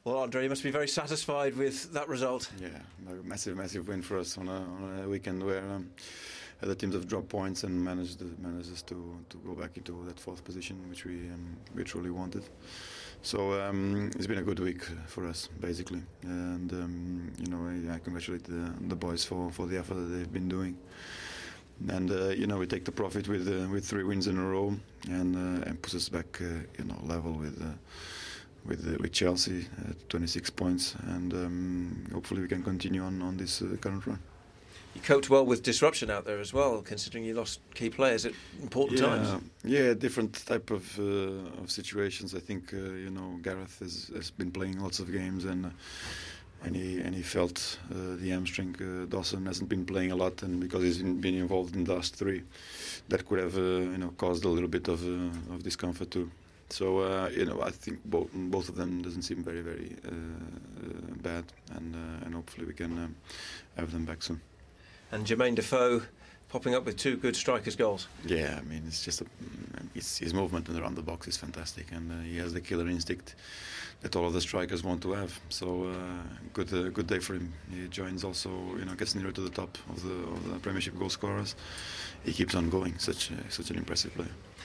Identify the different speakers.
Speaker 1: Well, Andre, you must be very satisfied with that result.
Speaker 2: Yeah, a massive win for us on a weekend where other teams have dropped points and managed us to go back into that fourth position, which we truly wanted. So it's been a good week for us, basically, and I congratulate the boys for the effort that they've been doing. And we take the profit with 3 wins in a row, and puts us back level with Chelsea at 26 points, and hopefully we can continue on this current run.
Speaker 1: You coped well with disruption out there as well, considering you lost key players at important times.
Speaker 2: Yeah, different type of situations. I think Gareth has been playing lots of games, and he felt the hamstring. Dawson hasn't been playing a lot, and because he's been involved in the last 3, that could have caused a little bit of discomfort too. So I think both of them doesn't seem very bad, and hopefully we can have them back soon.
Speaker 1: And Jermaine Defoe popping up with 2 good strikers' goals.
Speaker 2: Yeah, I mean, it's just his movement around the box is fantastic, and he has the killer instinct that all of the strikers want to have. So good day for him. He joins also, gets nearer to the top of the Premiership goal scorers. He keeps on going. Such an impressive player.